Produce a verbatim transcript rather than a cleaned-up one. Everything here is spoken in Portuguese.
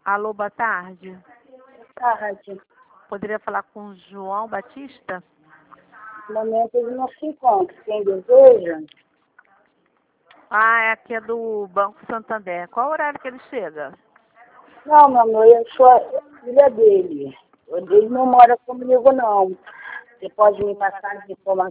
Alô, boa tarde. Boa tarde. Poderia falar com o João Batista? No momento ele não se encontra. Quem deseja? Ah, é aqui é do Banco Santander. Qual o horário que ele chega? Não, meu amor, eu sou a filha dele. Ele não mora comigo, não. Você pode me passar as informações?